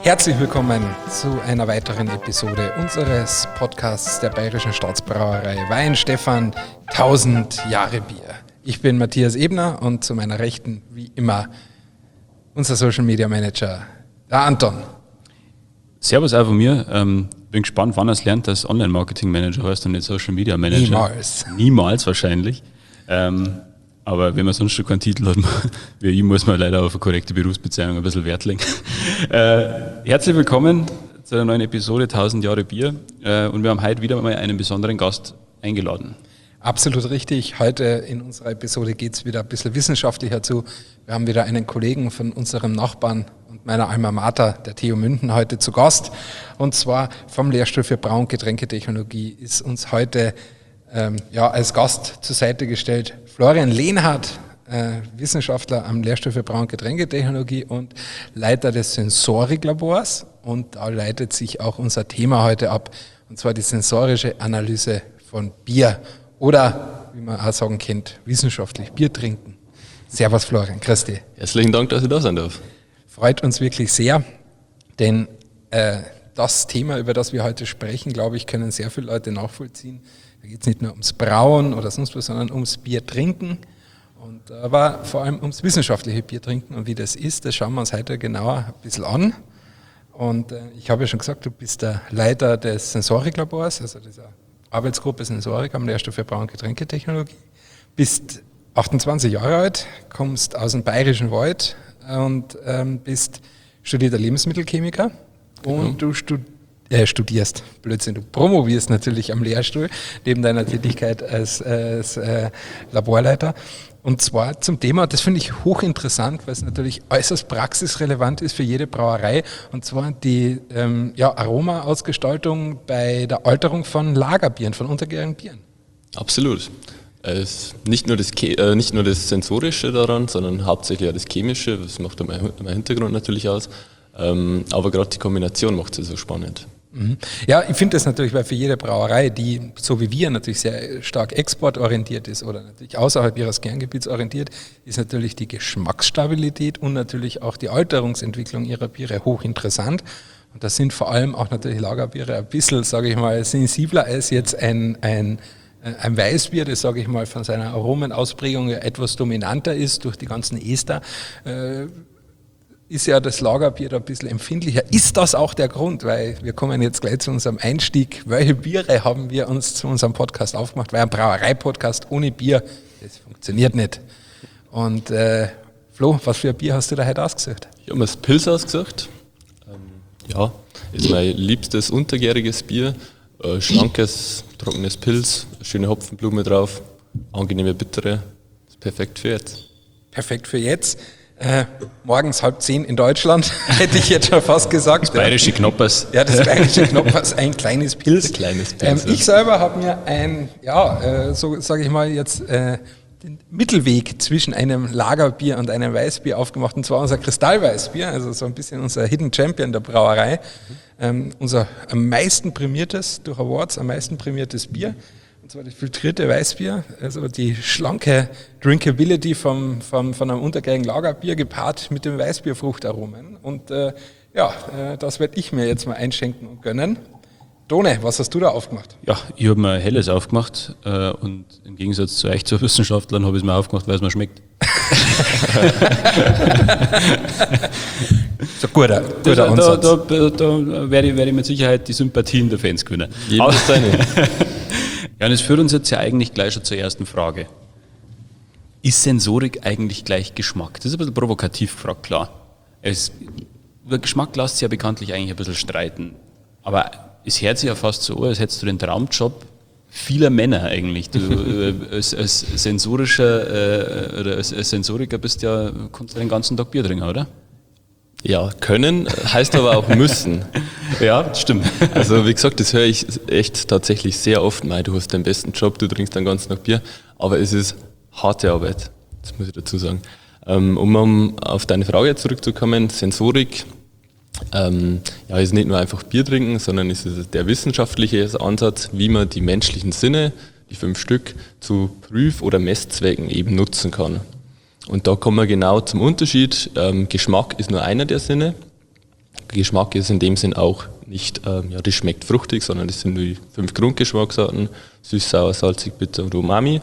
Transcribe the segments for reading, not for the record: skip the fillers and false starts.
Herzlich willkommen zu einer weiteren Episode unseres Podcasts der Bayerischen Staatsbrauerei Weihenstephan 1000 Jahre Bier. Ich bin Matthias Ebner und zu meiner Rechten wie immer unser Social Media Manager, der Anton. Servus auch von mir. Bin gespannt, wann er es lernt, dass Online-Marketing-Manager heißt und nicht Social Media Manager. Niemals. Niemals wahrscheinlich. Aber wenn man sonst schon keinen Titel hat, wie ich, muss man leider auf eine korrekte Berufsbezeichnung ein bisschen Wert legen. Herzlich willkommen zu einer neuen Episode 1000 Jahre Bier. Und wir haben heute wieder mal einen besonderen Gast eingeladen. Absolut richtig. Heute in unserer Episode geht es wieder ein bisschen wissenschaftlicher zu. Wir haben wieder einen Kollegen von unserem Nachbarn und meiner Alma Mater, der TU München, heute zu Gast. Und zwar vom Lehrstuhl für Brau- und Getränketechnologie ist uns heute als Gast zur Seite gestellt Florian Lehnhardt, Wissenschaftler am Lehrstuhl für Brau- und Getränketechnologie und Leiter des Sensoriklabors. Und da leitet sich auch unser Thema heute ab, und zwar die sensorische Analyse von Bier oder, wie man auch sagen kennt, wissenschaftlich Bier trinken. Servus Florian, grüß dich. Herzlichen Dank, dass ich da sein darf. Freut uns wirklich sehr, denn das Thema, über das wir heute sprechen, glaube ich, können sehr viele Leute nachvollziehen. Da geht es nicht nur ums Brauen oder sonst was, sondern ums Bier trinken und aber vor allem ums wissenschaftliche Bier trinken. Und wie das ist, das schauen wir uns heute genauer ein bisschen an. Und ich habe ja schon gesagt, du bist der Leiter des Sensoriklabors, also dieser Arbeitsgruppe Sensorik am Lehrstuhl für Brau- und Getränketechnologie. Bist 28 Jahre alt, kommst aus dem Bayerischen Wald und bist studierter Lebensmittelchemiker. Und du studierst, Blödsinn, du promovierst natürlich am Lehrstuhl, neben deiner Tätigkeit als Laborleiter. Und zwar zum Thema, das finde ich hochinteressant, weil es natürlich äußerst praxisrelevant ist für jede Brauerei, und zwar die Aromaausgestaltung bei der Alterung von Lagerbieren, von untergärigen Bieren. Absolut. Es ist nicht nur das Sensorische daran, sondern hauptsächlich auch das Chemische, das macht mein Hintergrund natürlich aus. Aber gerade die Kombination macht es so spannend. Ja, ich finde das natürlich, weil für jede Brauerei, die so wie wir natürlich sehr stark exportorientiert ist oder natürlich außerhalb ihres Kerngebiets orientiert, ist natürlich die Geschmacksstabilität und natürlich auch die Alterungsentwicklung ihrer Biere hochinteressant. Und das sind vor allem auch natürlich Lagerbiere ein bisschen, sage ich mal, sensibler als jetzt ein Weißbier, das, sage ich mal, von seiner Aromenausprägung etwas dominanter ist durch die ganzen Ester. Ist ja das Lagerbier da ein bisschen empfindlicher. Ist das auch der Grund? Weil wir kommen jetzt gleich zu unserem Einstieg. Welche Biere haben wir uns zu unserem Podcast aufgemacht? Weil ein Brauerei-Podcast ohne Bier, das funktioniert nicht. Und Flo, was für ein Bier hast du da heute ausgesucht? Ich habe mir das Pils ausgesucht. Ist mein liebstes untergäriges Bier. Schlankes, trockenes Pils, schöne Hopfenblume drauf, angenehme Bittere. Ist perfekt für jetzt. Perfekt für jetzt. Morgens 9:30 in Deutschland, hätte ich jetzt schon fast gesagt. Das bayerische Knoppers. Ja, das bayerische Knoppers, ein kleines Pils. Ein kleines Pils. Ich selber habe mir so sage ich mal jetzt, den Mittelweg zwischen einem Lagerbier und einem Weißbier aufgemacht, und zwar unser Kristallweißbier, also so ein bisschen unser Hidden Champion der Brauerei. Unser am meisten prämiertes, durch Awards, am meisten prämiertes Bier. Und zwar das filtrierte Weißbier, also die schlanke Drinkability von einem untergärigen Lagerbier gepaart mit dem Weißbierfruchtaromen. Und das werde ich mir jetzt mal einschenken und gönnen. Done, was hast du da aufgemacht? Ja, ich habe mir Helles aufgemacht und im Gegensatz zu euch, zu Wissenschaftlern, habe ich es mir aufgemacht, weil es mir schmeckt. So guter Ansatz. Da werde ich mit Sicherheit die Sympathien der Fans gewinnen. Jedes seine. Ja, und das führt uns jetzt ja eigentlich gleich schon zur ersten Frage. Ist Sensorik eigentlich gleich Geschmack? Das ist ein bisschen provokativ gefragt, klar. Über Geschmack lässt sich ja bekanntlich eigentlich ein bisschen streiten. Aber es hört sich ja fast so an, als hättest du den Traumjob vieler Männer eigentlich. Du als Sensoriker bist ja, kannst du den ganzen Tag Bier trinken, oder? Ja, können, heißt aber auch müssen. Ja, stimmt. Also wie gesagt, das höre ich echt tatsächlich sehr oft. Mei, du hast den besten Job, du trinkst den ganzen Tag Bier. Aber es ist harte Arbeit, das muss ich dazu sagen. Um auf deine Frage zurückzukommen, Sensorik ist nicht nur einfach Bier trinken, sondern es ist der wissenschaftliche Ansatz, wie man die menschlichen Sinne, die 5 Stück, zu Prüf- oder Messzwecken eben nutzen kann. Und da kommen wir genau zum Unterschied. Geschmack ist nur einer der Sinne. Geschmack ist in dem Sinn auch nicht, das schmeckt fruchtig, sondern das sind nur die 5 Grundgeschmacksarten, süß, sauer, salzig, bitter und Umami.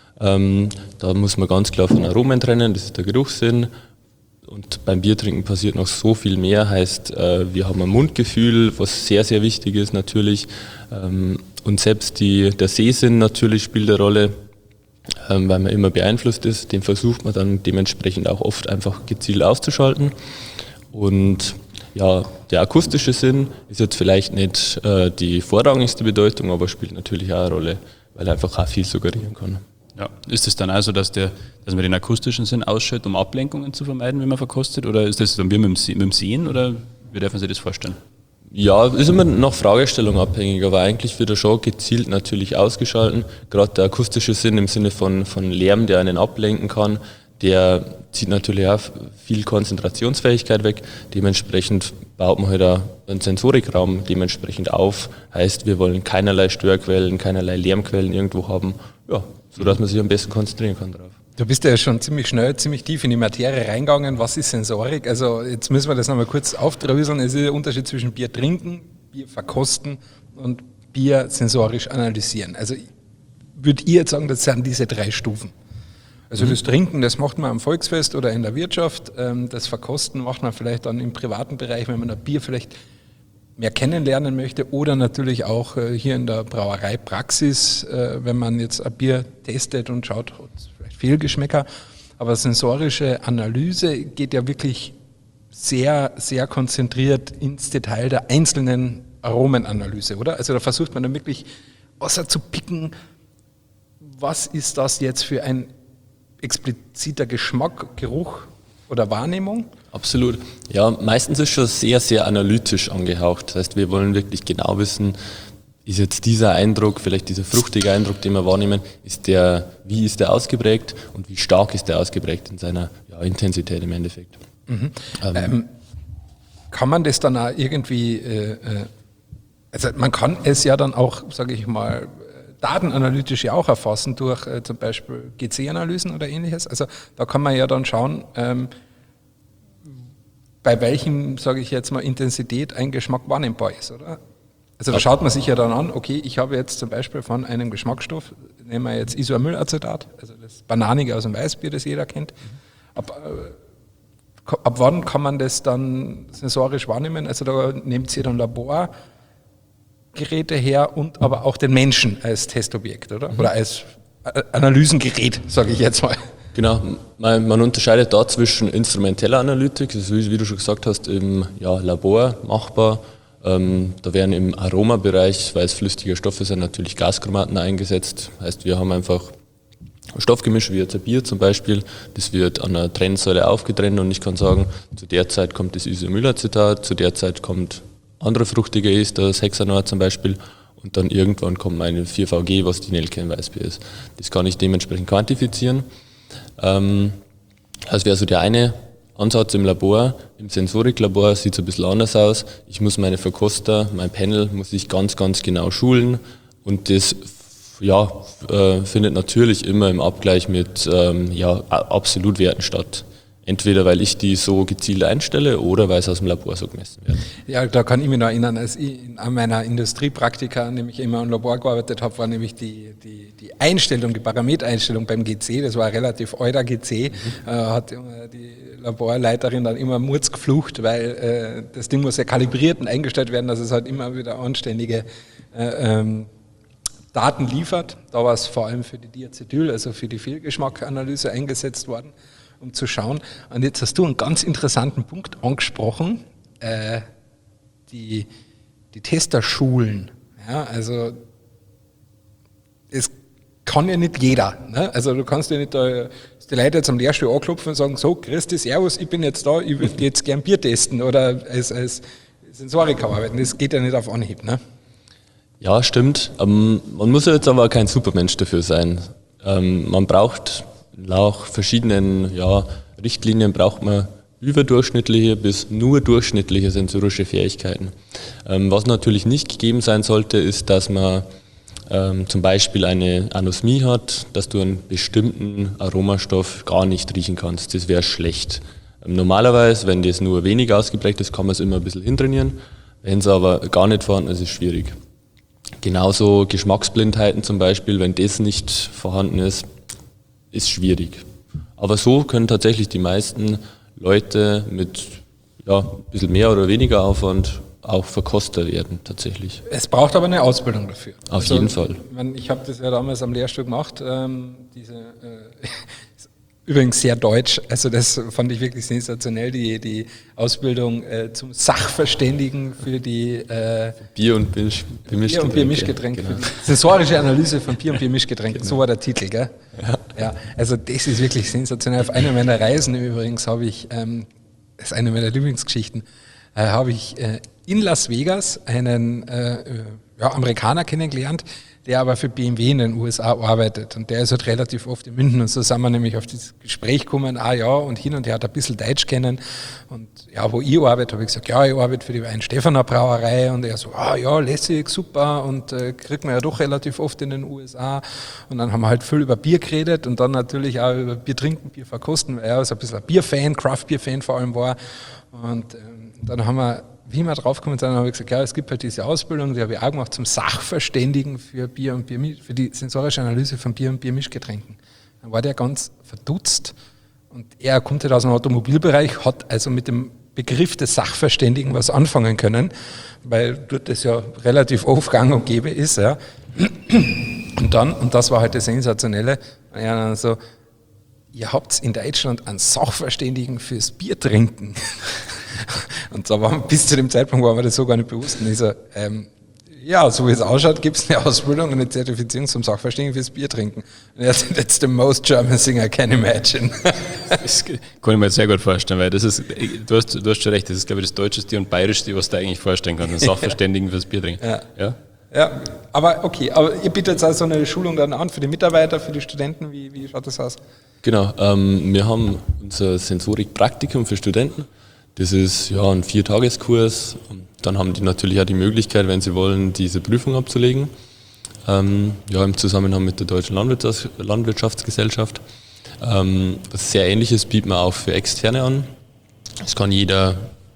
Da muss man ganz klar von Aromen trennen, das ist der Geruchssinn. Und beim Biertrinken passiert noch so viel mehr, heißt, wir haben ein Mundgefühl, was sehr, sehr wichtig ist natürlich. Und selbst der Sehsinn natürlich spielt eine Rolle, weil man immer beeinflusst ist. Den versucht man dann dementsprechend auch oft einfach gezielt auszuschalten. Und ja, der akustische Sinn ist jetzt vielleicht nicht die vorrangigste Bedeutung, aber spielt natürlich auch eine Rolle, weil er einfach auch viel suggerieren kann. Ja. Ist es dann also, dass man den akustischen Sinn ausschaltet, um Ablenkungen zu vermeiden, wenn man verkostet? Oder ist das dann wie mit dem Sehen? Oder wie darf man sich das vorstellen? Ja, ist immer nach Fragestellung abhängig, aber eigentlich wird er schon gezielt natürlich ausgeschalten. Gerade der akustische Sinn im Sinne von Lärm, der einen ablenken kann, der zieht natürlich auch viel Konzentrationsfähigkeit weg. Dementsprechend baut man halt auch einen Sensorikraum dementsprechend auf. Heißt, wir wollen keinerlei Störquellen, keinerlei Lärmquellen irgendwo haben, ja, sodass man sich am besten konzentrieren kann drauf. Du bist ja schon ziemlich schnell, ziemlich tief in die Materie reingegangen. Was ist Sensorik? Also jetzt müssen wir das nochmal kurz aufdröseln. Es ist der Unterschied zwischen Bier trinken, Bier verkosten und Bier sensorisch analysieren. Also würdet ihr jetzt sagen, das sind diese 3 Stufen? Also das Trinken, das macht man am Volksfest oder in der Wirtschaft. Das Verkosten macht man vielleicht dann im privaten Bereich, wenn man ein Bier vielleicht mehr kennenlernen möchte, oder natürlich auch hier in der Brauereipraxis, wenn man jetzt ein Bier testet und schaut, hat es vielleicht Fehlgeschmäcker. Aber sensorische Analyse geht ja wirklich sehr, sehr konzentriert ins Detail der einzelnen Aromenanalyse, oder? Also da versucht man dann wirklich außer zu picken, was ist das jetzt für ein expliziter Geschmack, Geruch oder Wahrnehmung? Absolut. Ja, meistens ist schon sehr, sehr analytisch angehaucht. Das heißt, wir wollen wirklich genau wissen, ist jetzt dieser Eindruck, vielleicht dieser fruchtige Eindruck, den wir wahrnehmen, wie ist der ausgeprägt und wie stark ist der ausgeprägt in seiner Intensität im Endeffekt. Kann man das dann auch irgendwie, also man kann es ja dann auch, sage ich mal, datenanalytisch ja auch erfassen durch zum Beispiel GC-Analysen oder ähnliches. Also da kann man ja dann schauen, bei welchem, sage ich jetzt mal, Intensität ein Geschmack wahrnehmbar ist, oder? Also da schaut man sich ja dann an, okay, ich habe jetzt zum Beispiel von einem Geschmacksstoff, nehmen wir jetzt Isoamylacetat, also das Bananige aus dem Weißbier, das jeder kennt. Ab wann kann man das dann sensorisch wahrnehmen? Also da nehmt ihr dann Laborgeräte her und aber auch den Menschen als Testobjekt, oder? Oder als Analysengerät, sage ich jetzt mal. Genau, man unterscheidet da zwischen instrumenteller Analytik, das ist, wie du schon gesagt hast, im Labor machbar. Da werden im Aromabereich, weil es flüssige Stoffe sind, natürlich Gaschromaten eingesetzt. Heißt, wir haben einfach Stoffgemisch wie jetzt ein Bier zum Beispiel, das wird an einer Trennsäule aufgetrennt und ich kann sagen, zu der Zeit kommt das Isoamylacetat, zu der Zeit kommt andere fruchtige Ester, das Hexanor zum Beispiel, und dann irgendwann kommt meine 4VG, was die Nelke im Weißbier ist. Das kann ich dementsprechend quantifizieren. Das wäre so der eine Ansatz im Labor. Im Sensoriklabor sieht es ein bisschen anders aus. Ich muss meine Verkoster, mein Panel, muss ich ganz, ganz genau schulen und das findet natürlich immer im Abgleich mit Absolutwerten statt. Entweder weil ich die so gezielt einstelle oder weil es aus dem Labor so gemessen wird. Ja, da kann ich mich noch erinnern, als ich an meiner Industriepraktika nämlich immer im Labor gearbeitet habe, war nämlich die Einstellung, die Parametereinstellung beim GC, das war ein relativ alter GC, hat die Laborleiterin dann immer Murz geflucht, weil das Ding muss ja kalibriert und eingestellt werden, dass es halt immer wieder anständige Daten liefert. Da war es vor allem für die Diacetyl, also für die Fehlgeschmackanalyse eingesetzt worden, um zu schauen. Und jetzt hast du einen ganz interessanten Punkt angesprochen, die Testerschulen. Ja, also es kann ja nicht jeder. Ne? Also du kannst ja nicht die Leute jetzt am Lehrstuhl anklopfen und sagen, so, Christi, servus, ich bin jetzt da, ich würde jetzt gern Bier testen oder als Sensoriker arbeiten. Das geht ja nicht auf Anhieb. Ne? Ja, stimmt. Man muss ja jetzt aber kein Supermensch dafür sein. Man braucht nach verschiedenen Richtlinien braucht man überdurchschnittliche bis nur durchschnittliche sensorische Fähigkeiten. Was natürlich nicht gegeben sein sollte, ist, dass man zum Beispiel eine Anosmie hat, dass du einen bestimmten Aromastoff gar nicht riechen kannst. Das wäre schlecht. Normalerweise, wenn das nur wenig ausgeprägt ist, kann man es immer ein bisschen hintrainieren. Wenn es aber gar nicht vorhanden ist, ist es schwierig. Genauso Geschmacksblindheiten zum Beispiel, wenn das nicht vorhanden ist, ist schwierig. Aber so können tatsächlich die meisten Leute mit ein bisschen mehr oder weniger Aufwand auch Verkoster werden, tatsächlich. Es braucht aber eine Ausbildung dafür. Auf jeden Fall. Ich habe das ja damals am Lehrstuhl gemacht, übrigens sehr deutsch, also das fand ich wirklich sensationell, die Ausbildung zum Sachverständigen für die Bier- und Biermischgetränke. Genau. Für die sensorische Analyse von Bier- und Biermischgetränken, genau. So war der Titel, gell? Ja, also das ist wirklich sensationell. Auf einer meiner Reisen übrigens habe ich, das ist eine meiner Lieblingsgeschichten, habe ich in Las Vegas einen Amerikaner kennengelernt, der aber für BMW in den USA arbeitet. Und der ist halt relativ oft in München. Und so sind wir nämlich auf das Gespräch gekommen, und hin und her hat ein bisschen Deutsch kennen. Und ja, wo ich arbeite, habe ich gesagt, ja, ich arbeite für die Weinstefaner Brauerei. Und er so, lässig, super. Und kriegt man ja doch relativ oft in den USA. Und dann haben wir halt viel über Bier geredet und dann natürlich auch über Bier trinken, Bier verkosten, weil er so ein bisschen ein Bierfan, Craft-Bier-Fan vor allem war. Und dann haben wir, wie wir draufgekommen sind, habe ich gesagt, es gibt halt diese Ausbildung, die habe ich auch gemacht zum Sachverständigen für Bier und für die sensorische Analyse von Bier und Biermischgetränken. Dann war der ganz verdutzt und er kommt halt aus dem Automobilbereich, hat also mit dem Begriff des Sachverständigen was anfangen können, weil dort das ja relativ oft gang und gäbe ist. Ja. Und das war halt das Sensationelle, dann so, ihr habt in Deutschland einen Sachverständigen fürs Bier trinken. Und da war, bis zu dem Zeitpunkt war mir das so gar nicht bewusst. Und ich so, so wie es ausschaut, gibt es eine Ausbildung und eine Zertifizierung zum Sachverständigen fürs Bier trinken. Und er sagt, that's the most German thing I can imagine. Das kann ich mir jetzt sehr gut vorstellen, weil das ist, du hast schon recht, das ist, glaube ich, das Deutscheste und Bayerischste, was du eigentlich vorstellen kannst, einen Sachverständigen fürs Bier trinken. Ja, aber okay, aber ihr bietet jetzt also eine Schulung dann an für die Mitarbeiter, für die Studenten, wie schaut das aus? Genau, wir haben unser Sensorik-Praktikum für Studenten. Das ist ein 4-Tageskurs. Dann haben die natürlich auch die Möglichkeit, wenn sie wollen, diese Prüfung abzulegen. Im Zusammenhang mit der Deutschen Landwirtschaftsgesellschaft. Was sehr Ähnliches bieten wir auch für Externe an. Es kann jeder,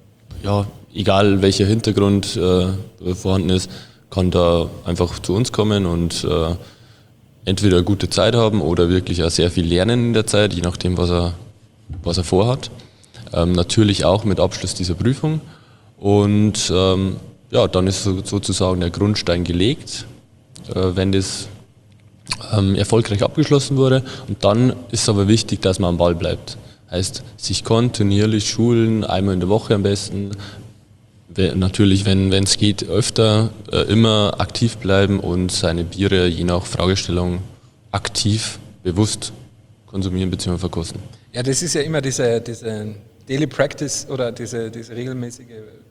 egal welcher Hintergrund vorhanden ist, kann da einfach zu uns kommen und entweder eine gute Zeit haben oder wirklich auch sehr viel lernen in der Zeit, je nachdem, was er vorhat. Natürlich auch mit Abschluss dieser Prüfung. Und dann ist sozusagen der Grundstein gelegt, wenn das erfolgreich abgeschlossen wurde. Und dann ist es aber wichtig, dass man am Ball bleibt. Heißt, sich kontinuierlich schulen, einmal in der Woche am besten. Natürlich, wenn es geht, öfter immer aktiv bleiben und seine Biere je nach Fragestellung aktiv, bewusst konsumieren bzw. verkosten. Ja, das ist ja immer diese Daily Practice oder diese regelmäßige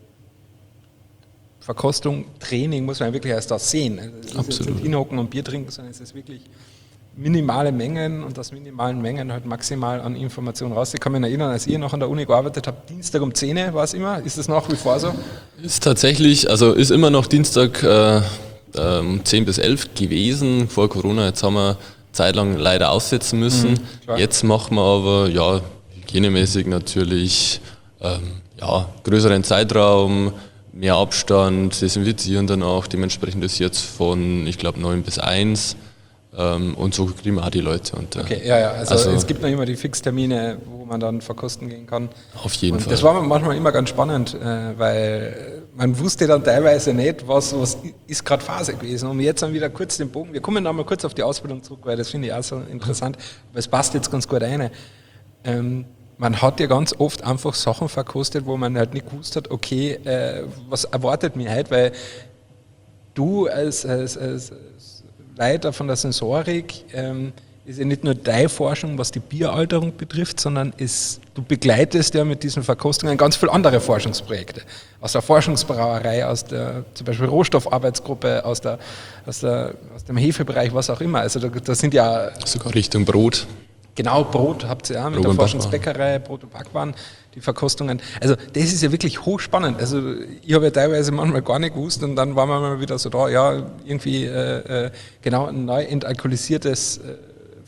Verkostung, Training muss man wirklich erst da sehen. Also es ist Absolut. Jetzt nicht hinhocken und Bier trinken, sondern es ist wirklich minimale Mengen und aus minimalen Mengen halt maximal an Informationen raus. Ich kann mich erinnern, als ihr noch an der Uni gearbeitet habt, Dienstag um 10 Uhr war es immer. Ist das nach wie vor so? Ist tatsächlich, ist immer noch Dienstag um 10 bis 11 gewesen vor Corona. Jetzt haben wir zeitlang leider aussetzen müssen. Jetzt machen wir aber, hygienemäßig natürlich, größeren Zeitraum, mehr Abstand, desinfizieren dann auch. Dementsprechend ist jetzt von, ich glaube, 9 bis 1. Und so kriegen wir auch die Leute. Und, okay, also es gibt noch immer die Fixtermine, wo man dann verkosten gehen kann. Auf jeden Fall. Das war manchmal immer ganz spannend, weil man wusste dann teilweise nicht, was ist gerade Phase gewesen. Und jetzt dann wieder kurz den Bogen, wir kommen noch mal kurz auf die Ausbildung zurück, weil das finde ich auch so interessant, aber es passt jetzt ganz gut rein. Man hat ja ganz oft einfach Sachen verkostet, wo man halt nicht gewusst hat, okay, was erwartet mich heute, weil du als Leiter von der Sensorik ist ja nicht nur deine Forschung, was die Bieralterung betrifft, sondern du begleitest ja mit diesen Verkostungen ganz viele andere Forschungsprojekte. Aus der Forschungsbrauerei, aus der zum Beispiel Rohstoffarbeitsgruppe, aus dem Hefebereich, was auch immer. Also da sind ja... Sogar Richtung Brot. Genau, Brot habt ihr ja mit der Forschungsbäckerei, Brot und Backwaren, die Verkostungen. Also das ist ja wirklich hochspannend. Also ich habe ja teilweise manchmal gar nicht gewusst und dann waren wir mal wieder so da, irgendwie ein neu entalkoholisiertes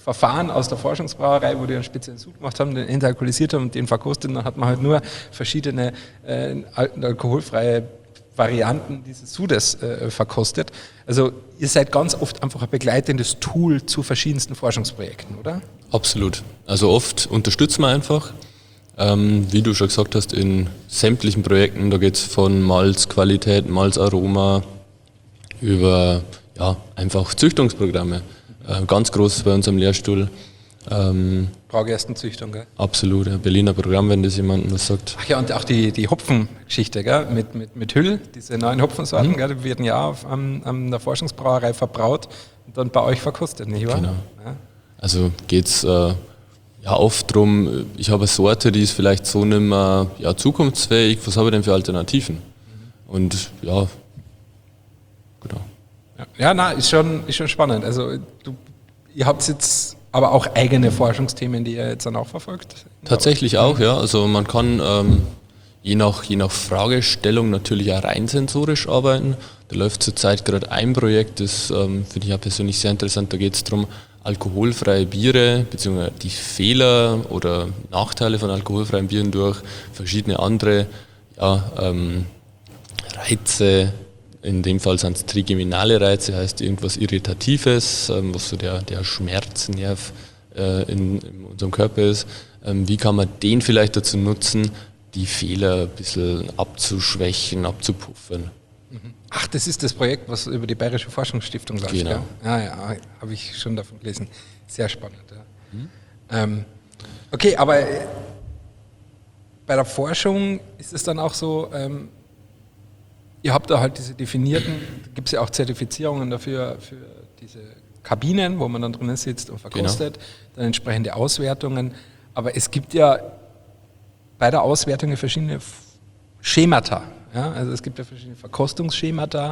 Verfahren aus der Forschungsbrauerei, wo die einen speziellen Sud gemacht haben, den entalkoholisiert haben und den verkostet. Und dann hat man halt nur verschiedene alkoholfreie Varianten dieses Sudes verkostet. Also ihr seid ganz oft einfach ein begleitendes Tool zu verschiedensten Forschungsprojekten, oder? Absolut. Also oft unterstützen wir einfach. Wie du schon gesagt hast, in sämtlichen Projekten, da geht es von Malzqualität, Malzaroma über einfach Züchtungsprogramme. Ganz groß bei uns am Lehrstuhl. Braugerstenzüchtung, gell? Absolut, ein Berliner Programm, wenn das jemandem was sagt. Ach ja, und auch die Hopfengeschichte, gell? Mit Hüll, diese neuen Hopfensorten, gell? Die werden ja an der Forschungsbrauerei verbraut und dann bei euch verkostet, nicht wahr? Genau. Ja. Also geht es oft darum, ich habe eine Sorte, die ist vielleicht so nicht mehr zukunftsfähig, was habe ich denn für Alternativen? Und genau. Ja, ist schon spannend. Also ihr habt jetzt aber auch eigene Forschungsthemen, die ihr jetzt dann auch verfolgt? Tatsächlich auch, ja. Also man kann je nach Fragestellung natürlich auch rein sensorisch arbeiten. Da läuft zurzeit gerade ein Projekt, das finde ich auch persönlich sehr interessant. Da geht es darum, alkoholfreie Biere bzw. die Fehler oder Nachteile von alkoholfreien Bieren durch verschiedene andere Reize. In dem Fall sind es trigeminale Reize, heißt irgendwas Irritatives, was so der Schmerznerv in unserem Körper ist. Wie kann man den vielleicht dazu nutzen, die Fehler ein bisschen abzuschwächen, abzupuffern? Ach, das ist das Projekt, was über die Bayerische Forschungsstiftung läuft. Genau. Gell? Ja, habe ich schon davon gelesen. Sehr spannend. Ja. Okay, aber bei der Forschung ist es dann auch so, ihr habt da halt diese definierten, da gibt es ja auch Zertifizierungen dafür, für diese Kabinen, wo man dann drinnen sitzt und verkostet, dann entsprechende Auswertungen. Aber es gibt ja bei der Auswertung verschiedene Schemata. Ja? Also es gibt ja verschiedene Verkostungsschemata.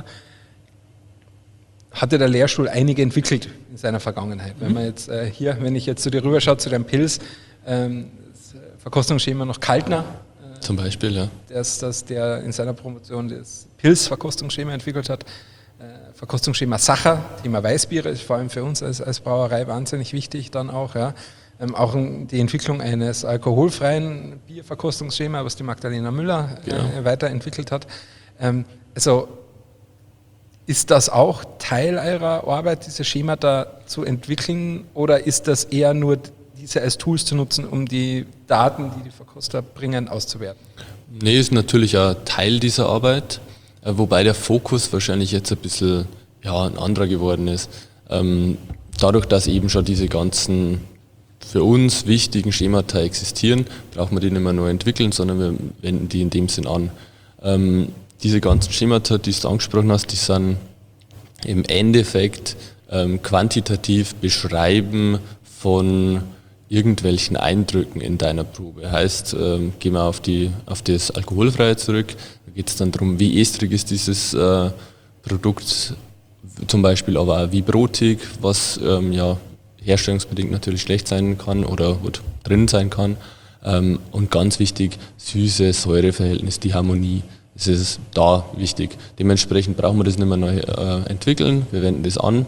Hatte der Lehrstuhl einige entwickelt in seiner Vergangenheit. Wenn man jetzt wenn ich jetzt zu dir rüberschaue, zu deinem Pilz, das Verkostungsschema noch Kaltner, zum Beispiel, ja. Der in seiner Promotion das Pilz-Verkostungsschema entwickelt hat. Verkostungsschema Sacher, Thema Weißbiere, ist vor allem für uns als Brauerei wahnsinnig wichtig dann auch. Ja. Auch die Entwicklung eines alkoholfreien Bierverkostungsschema, was die Magdalena Müller weiterentwickelt hat. Also ist das auch Teil eurer Arbeit, diese Schemata zu entwickeln, oder ist das eher nur diese als Tools zu nutzen, um die Daten, die Verkoster bringen, auszuwerten? Nee, ist natürlich ein Teil dieser Arbeit, wobei der Fokus wahrscheinlich jetzt ein bisschen ein anderer geworden ist. Dadurch, dass eben schon diese ganzen für uns wichtigen Schemata existieren, brauchen wir die nicht mehr neu entwickeln, sondern wir wenden die in dem Sinn an. Diese ganzen Schemata, die du angesprochen hast, die sind im Endeffekt quantitativ Beschreiben von irgendwelchen Eindrücken in deiner Probe. Heißt, gehen wir auf das Alkoholfreie zurück, da geht es dann darum, wie estrig ist dieses Produkt zum Beispiel, aber auch wie brotig, was herstellungsbedingt natürlich schlecht sein kann oder drin sein kann. Und ganz wichtig, Süße-Säure-Verhältnis, die Harmonie. Das ist da wichtig. Dementsprechend brauchen wir das nicht mehr neu entwickeln, wir wenden das an.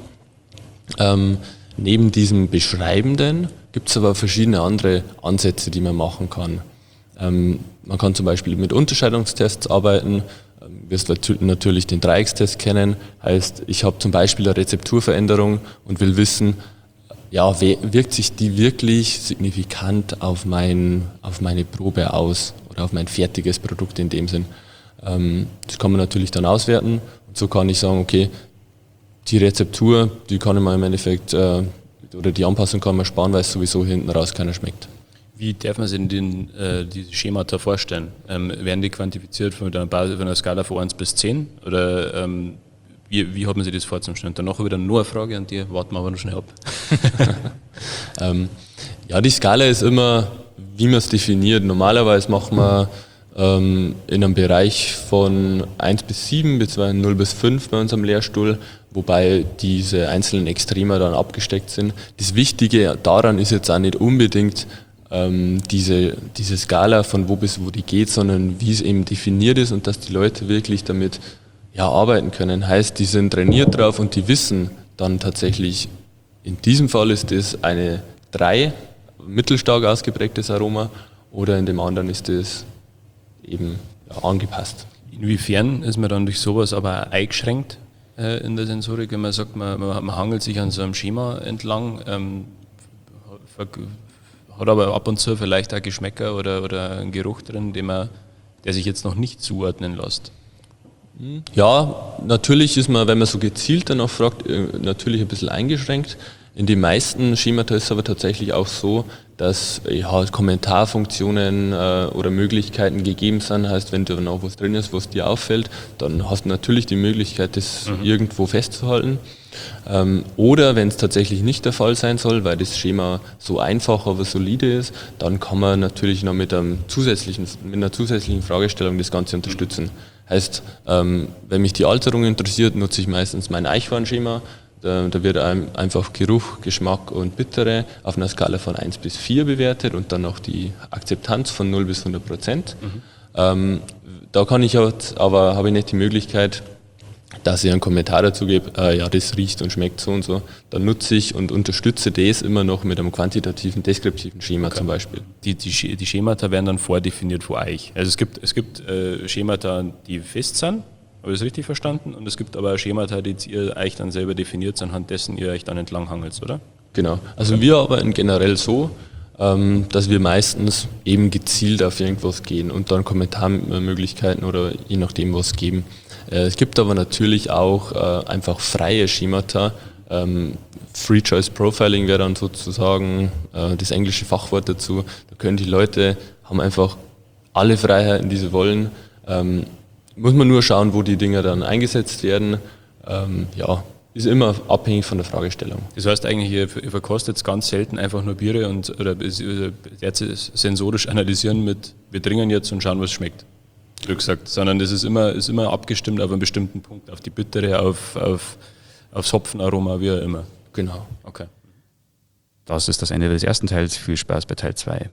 Neben diesem Beschreibenden gibt es aber verschiedene andere Ansätze, die man machen kann. Man kann zum Beispiel mit Unterscheidungstests arbeiten. Du wirst natürlich den Dreieckstest kennen. Heißt, ich habe zum Beispiel eine Rezepturveränderung und will wissen, wirkt sich die wirklich signifikant auf meine Probe aus oder auf mein fertiges Produkt in dem Sinn. Das kann man natürlich dann auswerten und so kann ich sagen, okay, die Rezeptur, die kann ich mir im Endeffekt, oder die Anpassung kann man sparen, weil es sowieso hinten raus keiner schmeckt. Wie darf man sich denn diese Schemata vorstellen? Werden die quantifiziert von einer Skala von 1 bis 10? Oder wie hat man sich das vorzustellen? Danach wieder nur eine Frage an dir, warten wir aber noch schnell ab. Die Skala ist immer, wie man es definiert. Normalerweise machen wir in einem Bereich von 1 bis 7 bzw. 0 bis 5 bei unserem Lehrstuhl, wobei diese einzelnen Extreme dann abgesteckt sind. Das Wichtige daran ist jetzt auch nicht unbedingt diese Skala von wo bis wo die geht, sondern wie es eben definiert ist und dass die Leute wirklich damit arbeiten können. Heißt, die sind trainiert drauf und die wissen dann tatsächlich, In diesem Fall ist es eine 3, mittelstark ausgeprägtes Aroma, oder in dem anderen ist es eben angepasst. Inwiefern ist man dann durch sowas aber eingeschränkt in der Sensorik, wenn man sagt, man hangelt sich an so einem Schema entlang, hat aber ab und zu vielleicht auch Geschmäcker oder einen Geruch drin, der sich jetzt noch nicht zuordnen lässt? Ja, natürlich ist man, wenn man so gezielt danach fragt, natürlich ein bisschen eingeschränkt. In den meisten Schemata ist es aber tatsächlich auch so, dass Kommentarfunktionen oder Möglichkeiten gegeben sind. Heißt, wenn da noch was drin ist, was dir auffällt, dann hast du natürlich die Möglichkeit, das irgendwo festzuhalten. Oder wenn es tatsächlich nicht der Fall sein soll, weil das Schema so einfach, aber solide ist, dann kann man natürlich noch mit einer zusätzlichen Fragestellung das Ganze unterstützen. Heißt, wenn mich die Alterung interessiert, nutze ich meistens mein Eichhornschema. Da wird einfach Geruch, Geschmack und Bittere auf einer Skala von 1 bis 4 bewertet und dann noch die Akzeptanz von 0 bis 100%. Da kann ich aber habe ich nicht die Möglichkeit, dass ich einen Kommentar dazu gebe, ja, das riecht und schmeckt so und so. Dann nutze ich und unterstütze das immer noch mit einem quantitativen, deskriptiven Schema zum Beispiel. Die Schemata werden dann vordefiniert von euch. Also es gibt Schemata, die fest sind. Habe ich das richtig verstanden? Und es gibt aber auch Schemata, die ihr euch dann selber definiert, anhand dessen ihr euch dann entlang hangelt, oder? Genau. Also wir arbeiten generell so, dass wir meistens eben gezielt auf irgendwas gehen und dann Kommentarmöglichkeiten oder je nachdem was geben. Es gibt aber natürlich auch einfach freie Schemata. Free Choice Profiling wäre dann sozusagen das englische Fachwort dazu. Da können die Leute, haben einfach alle Freiheiten, die sie wollen. Muss man nur schauen, wo die Dinger dann eingesetzt werden. Ist immer abhängig von der Fragestellung. Das heißt eigentlich, ihr verkostet ganz selten einfach nur Biere oder sensorisch analysieren mit, wir trinken jetzt und schauen, was schmeckt. Glück gesagt. Sondern das ist immer abgestimmt auf einen bestimmten Punkt, auf die Bittere, aufs Hopfenaroma, wie auch immer. Genau. Okay. Das ist das Ende des ersten Teils. Viel Spaß bei Teil 2.